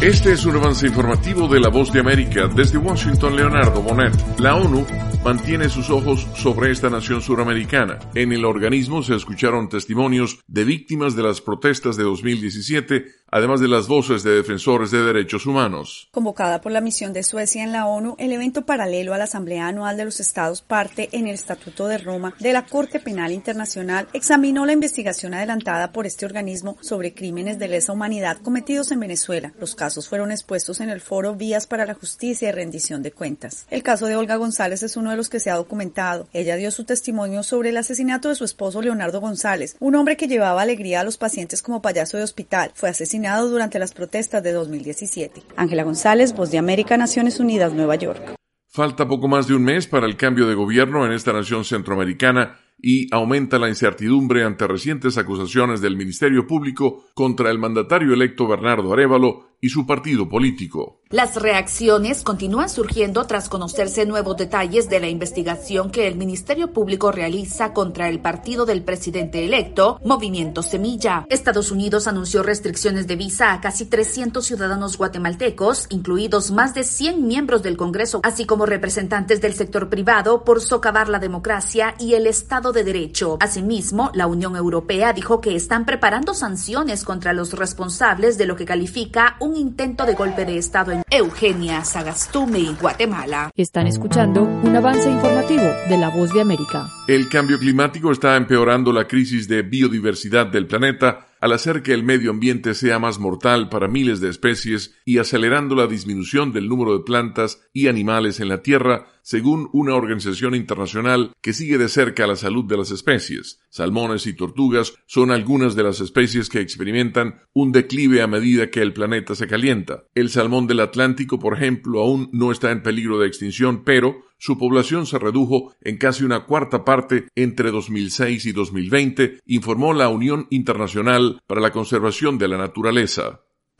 Este es un avance informativo de La Voz de América. Desde Washington, Leonardo Bonet. La ONU mantiene sus ojos sobre esta nación suramericana. En el organismo se escucharon testimonios de víctimas de las protestas de 2017, además de las voces de defensores de derechos humanos. Convocada por la misión de Suecia en la ONU, el evento paralelo a la Asamblea Anual de los Estados parte en el Estatuto de Roma de la Corte Penal Internacional, examinó la investigación adelantada por este organismo sobre crímenes de lesa humanidad cometidos en Venezuela. Los casos fueron expuestos en el foro Vías para la Justicia y Rendición de Cuentas. El caso de Olga González es uno de los que se ha documentado. Ella dio su testimonio sobre el asesinato de su esposo Leonardo González, un hombre que llevaba alegría a los pacientes como payaso de hospital. Fue asesinado durante las protestas de 2017. Ángela González, Voz de América, Naciones Unidas, Nueva York. Falta poco más de un mes para el cambio de gobierno en esta nación centroamericana y aumenta la incertidumbre ante recientes acusaciones del Ministerio Público contra el mandatario electo Bernardo Arévalo y su partido político. Las reacciones continúan surgiendo tras conocerse nuevos detalles de la investigación que el Ministerio Público realiza contra el partido del presidente electo, Movimiento Semilla. Estados Unidos anunció restricciones de visa a casi 300 ciudadanos guatemaltecos, incluidos más de 100 miembros del Congreso, así como representantes del sector privado, por socavar la democracia y el Estado de Derecho. Asimismo, la Unión Europea dijo que están preparando sanciones contra los responsables de lo que califica un intento de golpe de Estado en Eugenia Sagastume, Guatemala. Están escuchando un avance informativo de La Voz de América. El cambio climático está empeorando la crisis de biodiversidad del planeta al hacer que el medio ambiente sea más mortal para miles de especies y acelerando la disminución del número de plantas y animales en la Tierra, según una organización internacional que sigue de cerca la salud de las especies. Salmones y tortugas son algunas de las especies que experimentan un declive a medida que el planeta se calienta. El salmón del Atlántico, por ejemplo, aún no está en peligro de extinción, pero su población se redujo en casi una cuarta parte entre 2006 y 2020, informó la Unión Internacional para la Conservación de la Naturaleza.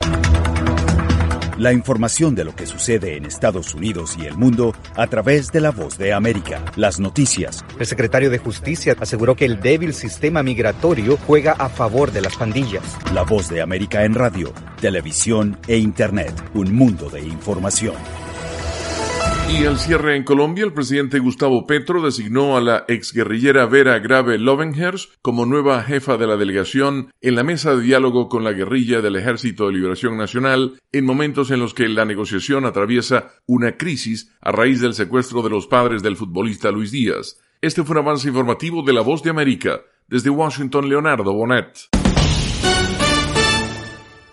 La información de lo que sucede en Estados Unidos y el mundo a través de La Voz de América. Las noticias. El secretario de Justicia aseguró que el débil sistema migratorio juega a favor de las pandillas. La Voz de América en radio, televisión e Internet. Un mundo de información. Y al cierre en Colombia, el presidente Gustavo Petro designó a la exguerrillera Vera Grave Lovenhers como nueva jefa de la delegación en la mesa de diálogo con la guerrilla del Ejército de Liberación Nacional en momentos en los que la negociación atraviesa una crisis a raíz del secuestro de los padres del futbolista Luis Díaz. Este fue un avance informativo de La Voz de América. Desde Washington, Leonardo Bonet.